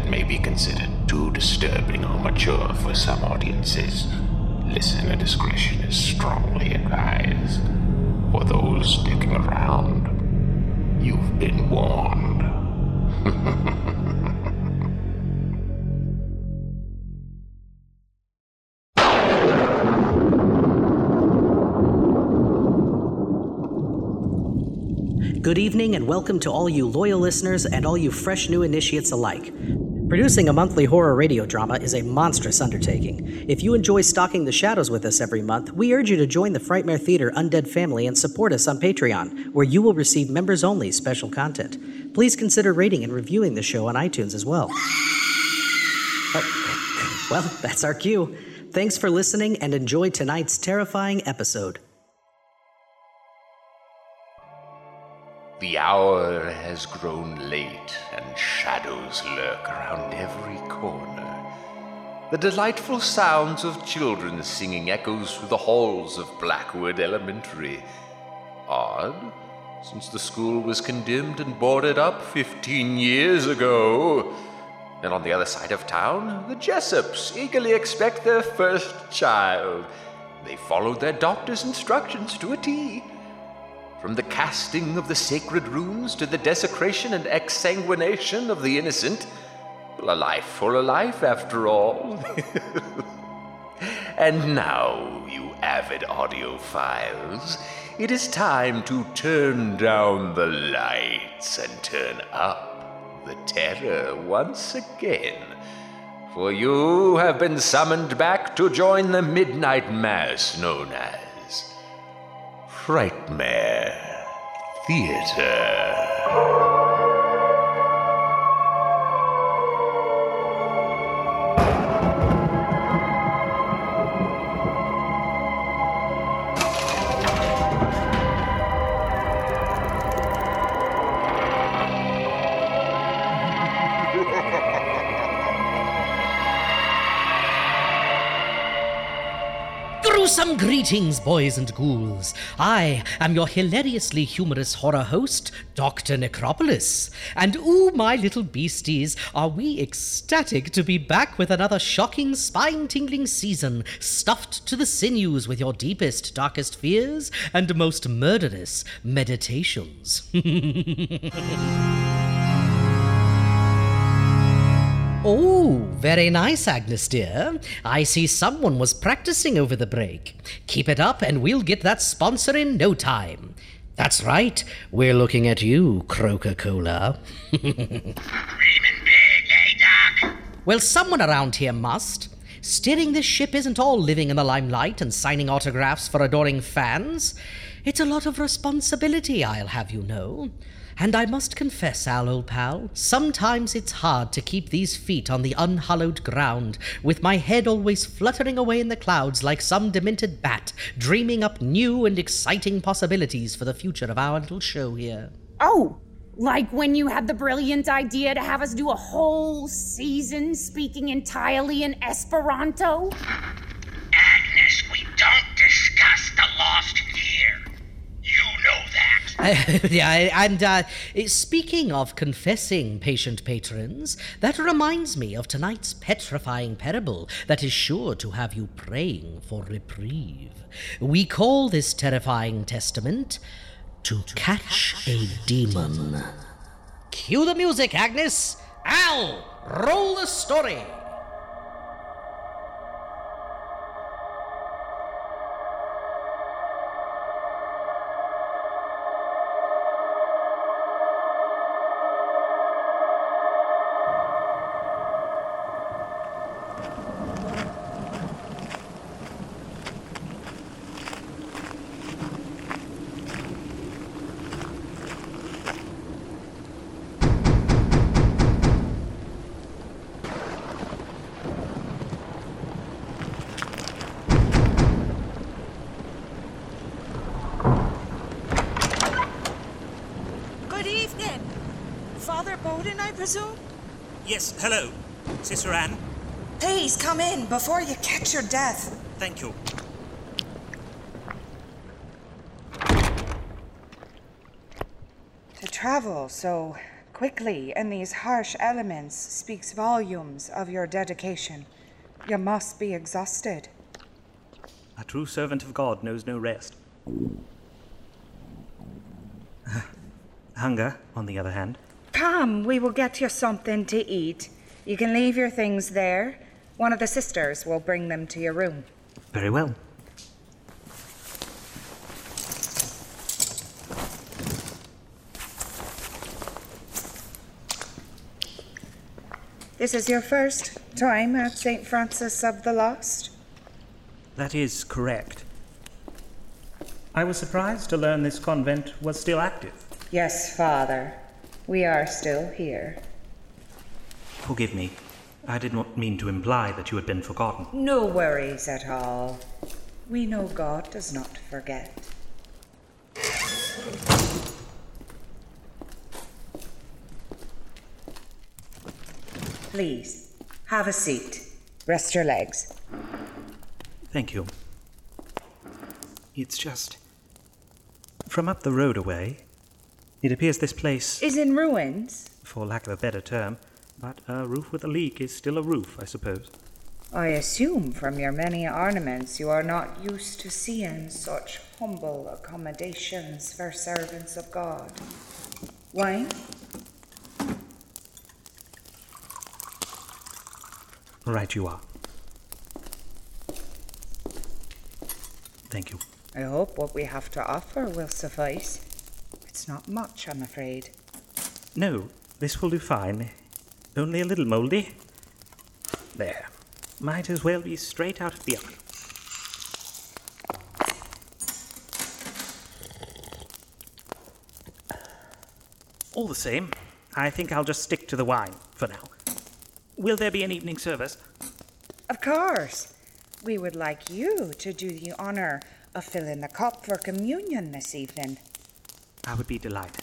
may be considered too disturbing or mature for some audiences, listener discretion is strongly advised. For those sticking around, you've been warned. Good evening and welcome to all you loyal listeners and all you fresh new initiates alike. Producing a monthly horror radio drama is a monstrous undertaking. If you enjoy stalking the shadows with us every month, we urge you to join the Frightmare Theater Undead family and support us on Patreon, where you will receive members-only special content. Please consider rating and reviewing the show on iTunes as well. Oh, well, that's our cue. Thanks for listening and enjoy tonight's terrifying episode. The hour has grown late, and shadows lurk around every corner. The delightful sounds of children singing echoes through the halls of Blackwood Elementary. Odd, since the school was condemned and boarded up 15 years ago. And on the other side of town, the Jessops eagerly expect their first child. They followed their doctor's instructions to a T. From the casting of the sacred runes to the desecration and exsanguination of the innocent. Well, a life for a life, after all. And now, you avid audiophiles, it is time to turn down the lights and turn up the terror once again. For you have been summoned back to join the midnight mass known as Frightmare Theater. Gruesome greetings, boys and ghouls. I am your hilariously humorous horror host, Dr. Necropolis. And ooh, my little beasties, are we ecstatic to be back with another shocking, spine-tingling season, stuffed to the sinews with your deepest, darkest fears and most murderous meditations. Oh, very nice, Agnes dear. I see someone was practicing over the break. Keep it up and we'll get that sponsor in no time. That's right, we're looking at you, Croca-Cola. Dreaming big, eh, Doc? Well, someone around here must. Steering this ship isn't all living in the limelight and signing autographs for adoring fans. It's a lot of responsibility, I'll have you know. And I must confess, Al, old pal, sometimes it's hard to keep these feet on the unhallowed ground, with my head always fluttering away in the clouds like some demented bat, dreaming up new and exciting possibilities for the future of our little show here. Oh, like when you had the brilliant idea to have us do a whole season speaking entirely in Esperanto? Agnes, we don't discuss the lost year. You know that. Speaking of confessing, patient patrons, that reminds me of tonight's petrifying parable that is sure to have you praying for reprieve. We call this terrifying testament, To Catch a Demon. Cue the music, Agnes! Al, roll the story! Father Bowden, I presume? Yes, hello. Sister Anne? Please come in before you catch your death. Thank you. To travel so quickly in these harsh elements speaks volumes of your dedication. You must be exhausted. A true servant of God knows no rest. Hunger, on the other hand. Come, we will get you something to eat. You can leave your things there. One of the sisters will bring them to your room. Very well. This is your first time at St. Francis of the Lost? That is correct. I was surprised to learn this convent was still active. Yes, Father. We are still here. Forgive me. I did not mean to imply that you had been forgotten. No worries at all. We know God does not forget. Please, have a seat. Rest your legs. Thank you. It's just... From up the road away, it appears this place, Is in ruins? for lack of a better term, but a roof with a leak is still a roof, I suppose. I assume from your many ornaments you are not used to seeing such humble accommodations for servants of God. Wine? Right you are. Thank you. I hope what we have to offer will suffice. It's not much, I'm afraid. No, this will do fine. Only a little mouldy. There. Might as well be straight out of the oven. All the same, I think I'll just stick to the wine for now. Will there be an evening service? Of course. We would like you to do the honor of filling the cup for communion this evening. I would be delighted.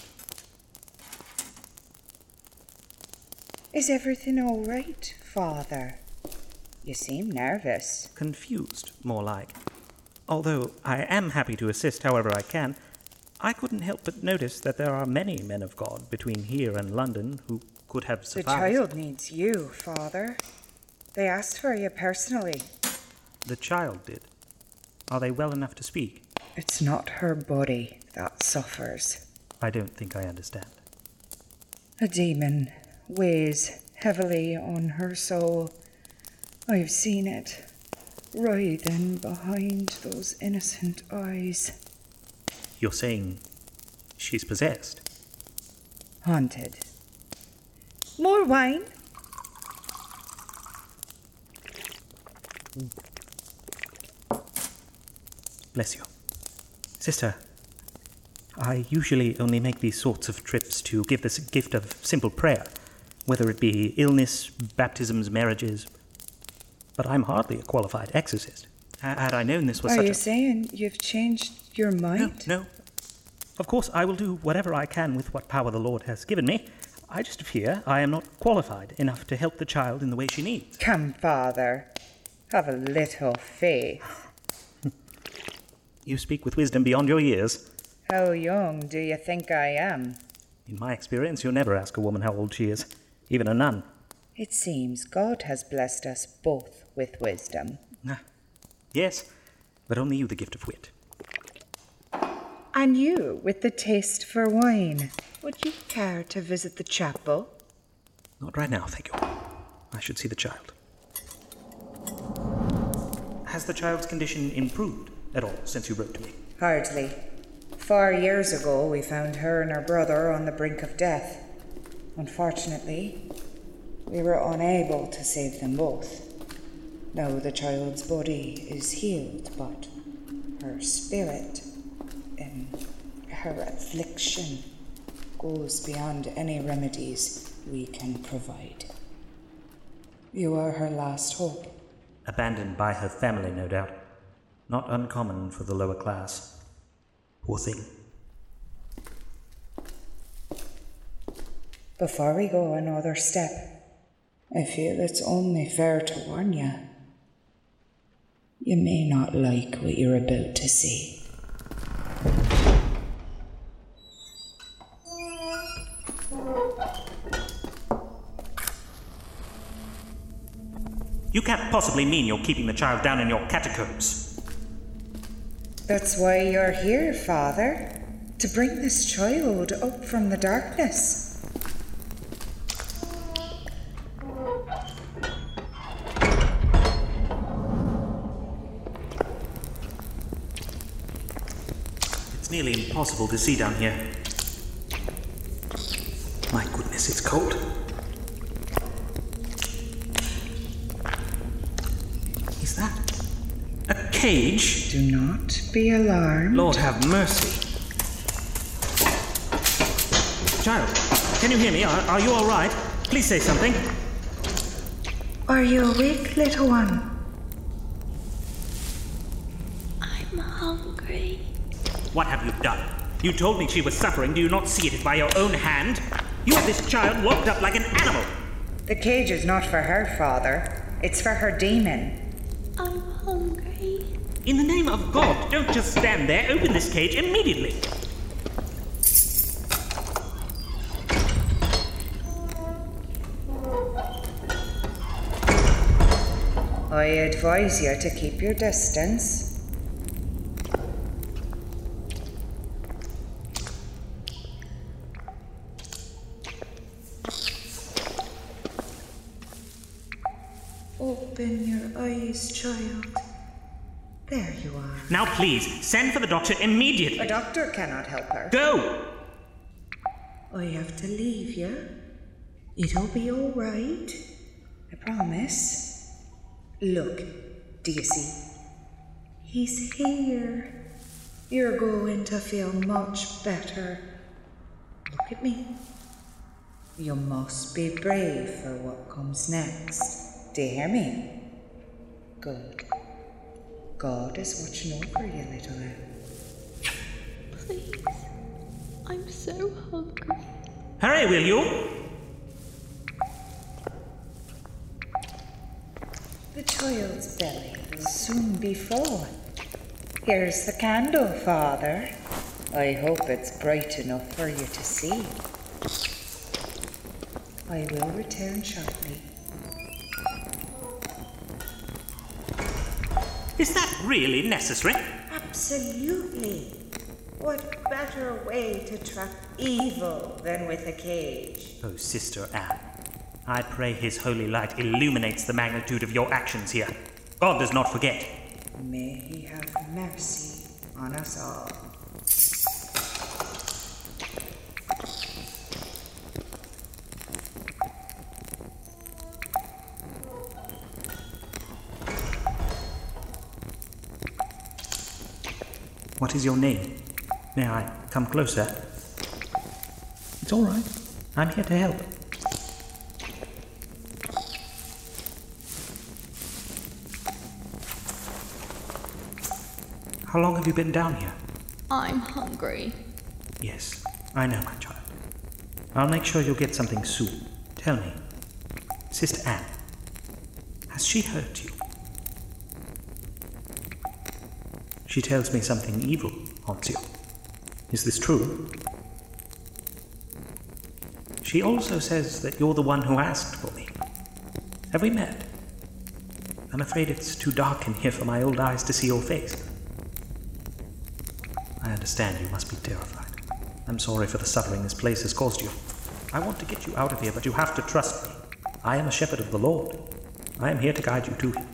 Is everything all right, Father? You seem nervous. Confused, more like. Although I am happy to assist however I can, I couldn't help but notice that there are many men of God between here and London who could have The sufficed. child needs you, Father. They asked for you personally. The child did. Are they well enough to speak? It's not her body that suffers. I don't think I understand. A demon weighs heavily on her soul. I've seen it, writhing behind those innocent eyes. You're saying she's possessed? Haunted. More wine? Bless you. Sister, I usually only make these sorts of trips to give this gift of simple prayer, whether it be illness, baptisms, marriages. But I'm hardly a qualified exorcist. Had I known this was Are such you a... saying you've changed your mind? No. Of course, I will do whatever I can with what power the Lord has given me. I just fear I am not qualified enough to help the child in the way she needs. Come, Father. Have a little faith. You speak with wisdom beyond your years. How young do you think I am? In my experience, you'll never ask a woman how old she is, even a nun. It seems God has blessed us both with wisdom. Yes, but only you the gift of wit. And you with the taste for wine. Would you care to visit the chapel? Not right now, thank you. I should see the child. Has the child's condition improved at all since you wrote to me? Hardly. 4 years ago, we found her and her brother on the brink of death. Unfortunately, we were unable to save them both. Now the child's body is healed, but her spirit, in her affliction, goes beyond any remedies we can provide. You are her last hope. Abandoned by her family, no doubt. Not uncommon for the lower class. Poor thing. Before we go another step, I feel it's only fair to warn you. You may not like what you're about to see. You can't possibly mean you're keeping the child down in your catacombs. That's why you're here, Father. To bring this child up from the darkness. It's nearly impossible to see down here. My goodness, it's cold. Is that a cage? Do not be alarmed. Lord have mercy. Child, can you hear me? Are you all right? Please say something. Are you awake, little one? I'm hungry. What have you done? You told me she was suffering. Do you not see it by your own hand? You have this child locked up like an animal. The cage is not for her, Father. It's for her demon. I'm hungry. In the name of God, don't just stand there. Open this cage immediately. I advise you to keep your distance. Open your eyes, child. There you are. Now please, send for the doctor immediately. A doctor cannot help her. Go! I have to leave you. It'll be all right. I promise. Look, do you see? He's here. You're going to feel much better. Look at me. You must be brave for what comes next. Do you hear me? Good. God is watching over you, little Anne. Please. I'm so hungry. Hurry, will you? The child's belly will soon be full. Here's the candle, Father. I hope it's bright enough for you to see. I will return shortly. Is that really necessary? Absolutely. What better way to trap evil than with a cage? Oh, Sister Anne, I pray his holy light illuminates the magnitude of your actions here. God does not forget. May he have mercy on us all. What is your name? May I come closer? It's all right. I'm here to help. How long have you been down here? I'm hungry. Yes, I know, my child. I'll make sure you'll get something soon. Tell me, Sister Anne, has she hurt you? She tells me something evil haunts you. Is this true? She also says that you're the one who asked for me. Have we met? I'm afraid it's too dark in here for my old eyes to see your face. I understand you must be terrified. I'm sorry for the suffering this place has caused you. I want to get you out of here, but you have to trust me. I am a shepherd of the Lord. I am here to guide you to him.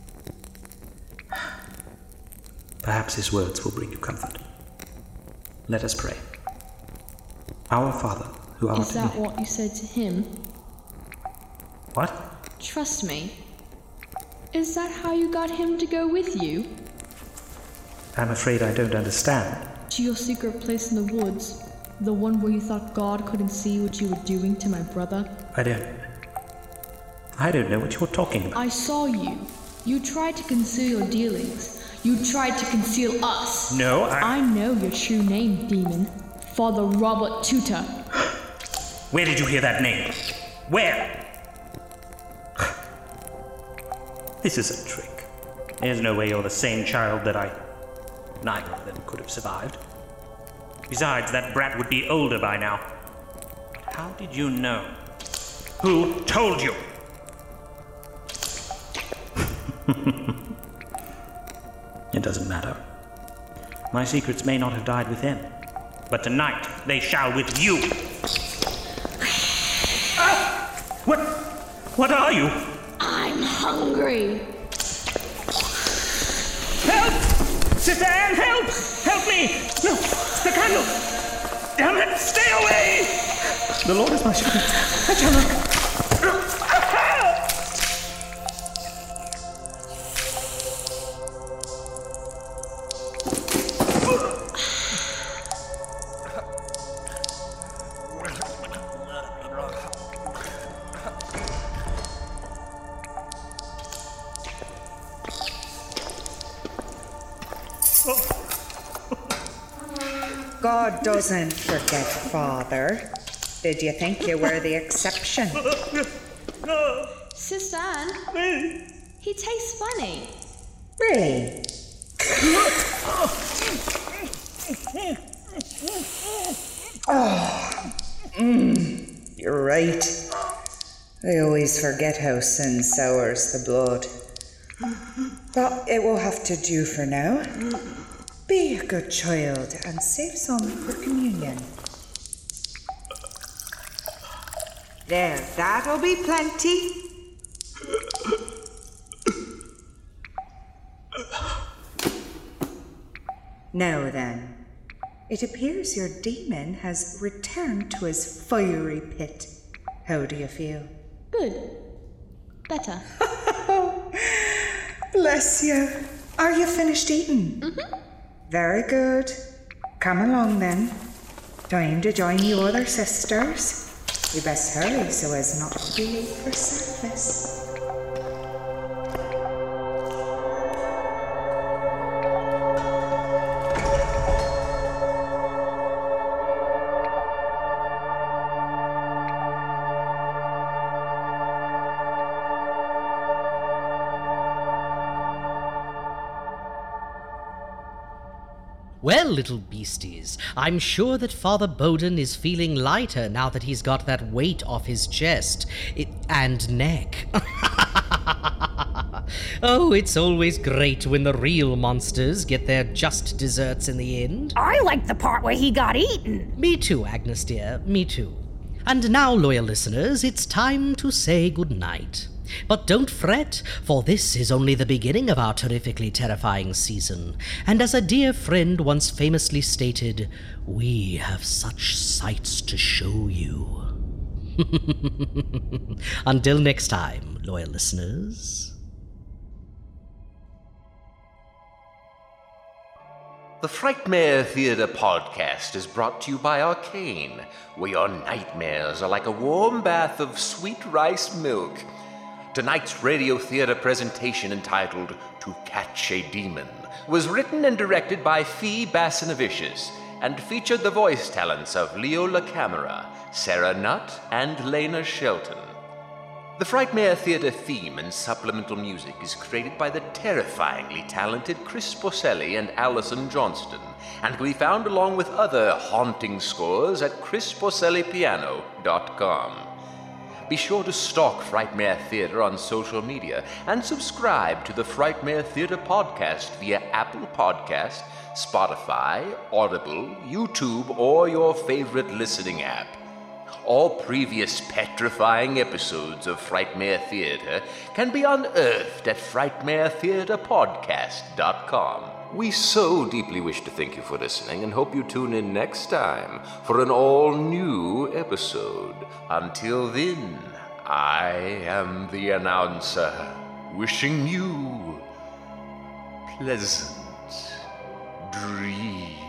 Perhaps his words will bring you comfort. Let us pray. Our Father, who art in Is that what you said to him? What? Trust me. Is that how you got him to go with you? I'm afraid I don't understand. To your secret place in the woods? The one where you thought God couldn't see what you were doing to my brother? I don't know what you're talking about. I saw you. You tried to conceal your dealings. You tried to conceal us. No, I know your true name, demon. Father Robert Tutor. Where did you hear that name? Where? This is a trick. There's no way you're the same child that neither of them could have survived. Besides, that brat would be older by now. But how did you know? Who told you? It doesn't matter. My secrets may not have died with him, but tonight they shall with you. What are you? I'm hungry. Help! Sister Anne, help! Help me! No, the candle! Damn it, stay away! The Lord is my shepherd. I shall not... God doesn't forget, Father. Did you think you were the exception? Sister Anne, he tastes funny. Really? You're right. I always forget how sin sours the blood. But it will have to do for now. Be a good child and save some for communion. There, that'll be plenty. Now then, it appears your demon has returned to his fiery pit. How do you feel? Good. Better. Bless you. Are you finished eating? Mm-hmm. Very good. Come along then. Time to join you other sisters. We best hurry so as not to be late for service. Well, little beasties, I'm sure that Father Bowden is feeling lighter now that he's got that weight off his chest and neck. Oh, it's always great when the real monsters get their just desserts in the end. I like the part where he got eaten. Me too, Agnes dear, me too. And now, loyal listeners, it's time to say goodnight. But don't fret, for this is only the beginning of our terrifically terrifying season. And as a dear friend once famously stated, we have such sights to show you. Until next time, loyal listeners. The Frightmare Theatre podcast is brought to you by Arcane, where your nightmares are like a warm bath of sweet rice milk. Tonight's radio theater presentation, entitled To Catch a Demon, was written and directed by Fee Bassanavicius and featured the voice talents of Leo LaCamera, Sarah Nutt, and Lena Shelton. The Frightmare Theatre theme and supplemental music is created by the terrifyingly talented Chris Boselli and Allison Johnston, and can be found along with other haunting scores at chrisbosellipiano.com. Be sure to stalk Frightmare Theatre on social media and subscribe to the Frightmare Theatre podcast via Apple Podcast, Spotify, Audible, YouTube, or your favorite listening app. All previous petrifying episodes of Frightmare Theatre can be unearthed at frightmaretheatrepodcast.com. We so deeply wish to thank you for listening and hope you tune in next time for an all-new episode. Until then, I am the announcer, wishing you pleasant dreams.